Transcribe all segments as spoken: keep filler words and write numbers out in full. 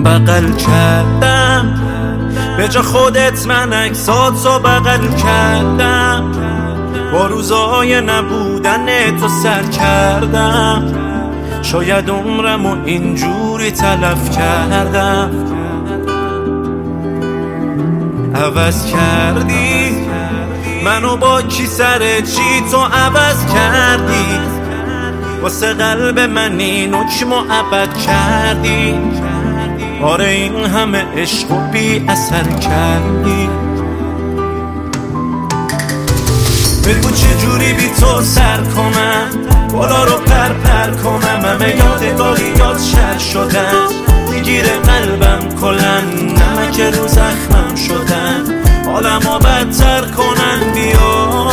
بغل کردم، به جا خودت من عکساتو بغل کردم، با روزای نبودن تو سر کردم، شاید عمرمو اینجوری تلف کردم. عوض کردی منو با کی سر چی تو عوض کردی، واسه قلب من این حکمو ابد کردی. آره این همه عشق و بی اثر کردی. بگو چجوری بی تو سر کنم، بالا رو پر پر کنم، همه یادگاری یاد شر شدن، میگیره قلبم کلن، نمک رو زخمم شدن، حالمو بدتر کنن. بیا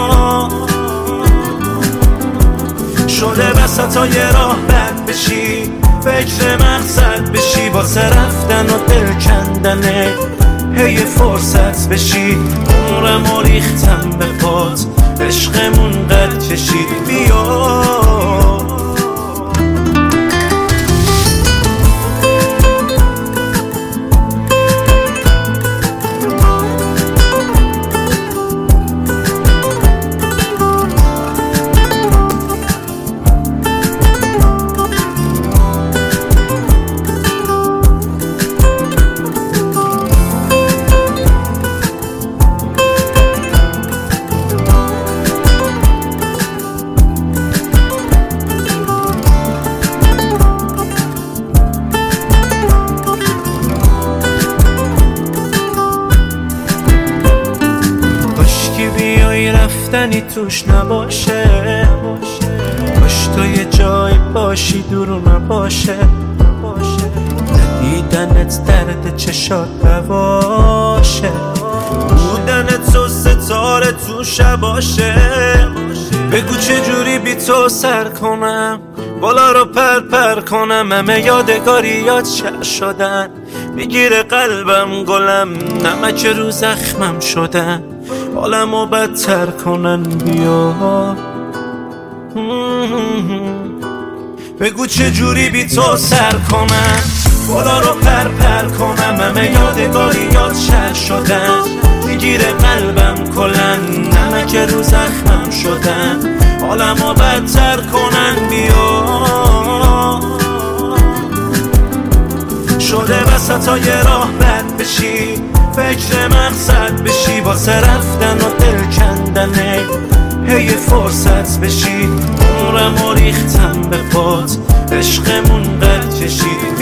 شده وسطای راه بد بشی، فکر مقصد بشی، واسه رفتن و دل کندنه هی فرصت بشی. عمرمو ریختم به پات، عشقمون قد کشید. بیا رفتنی توش نباشه، باش تو یه جای باشی دور نباشه، ندیدنت درد چشات نباشه، بودنت تو ستاره تو شباشه. بگو چجوری بی تو سر کنم، بالا رو پر پر کنم، همه یادگاری یاد شر شدن، میگیره قلبم گلم، نمک رو زخمم شدن، حالمو بدتر کنن. بیا بگو چجوری بی تو سر کنم، بالا رو پر پر کنم، همه یادگاری یاد شر شدن، میگیره قلبم کلن، نمک رو زخمم شدن، حالمو بدتر کنن. بیا شده وسطای راه بد بشی، فکر مقصد بشی، واسه رفتن و دل کندنه هی فرصت بشی. عمرمو ریختم به پات، عشقمون قد کشید.